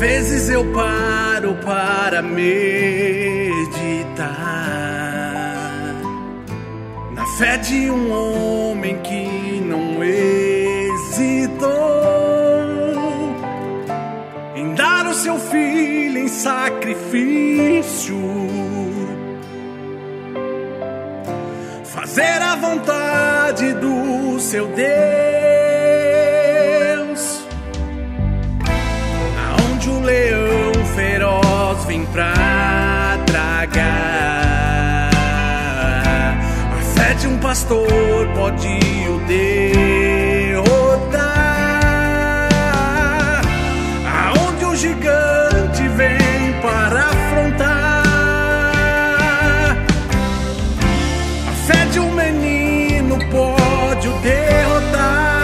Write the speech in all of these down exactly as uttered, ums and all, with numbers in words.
vezes eu paro para meditar na fé de um homem que não hesitou em dar o seu filho em sacrifício, fazer a vontade do seu Deus, aonde o leão feroz vem pra tragar. A fé de um pastor pode o derrotar, aonde o gigante vem para afrontar. A fé de um menino pode o derrotar.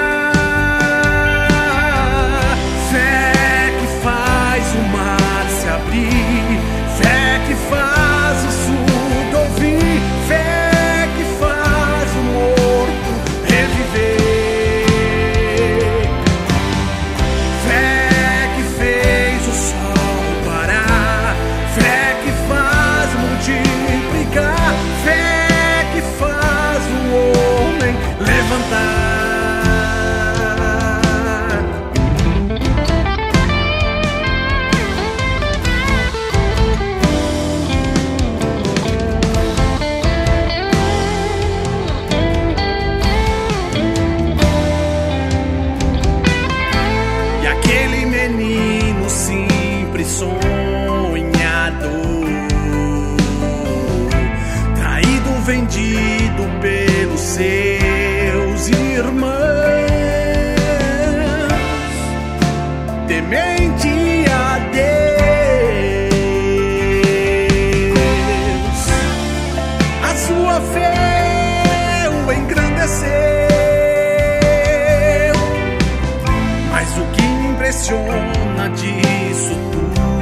Fé que faz o mar se abrir, fé que faz o surdo ouvir, fé que faz o morto reviver, fé que fez o sol parar, fé que faz multiplicar, fé que faz o homem levantar. E aquele menino simples, sonhador, traído, vendido pelos seus irmãos, temente a Deus, a sua fé o engrandeceu. Mas o que me impressiona disso tudo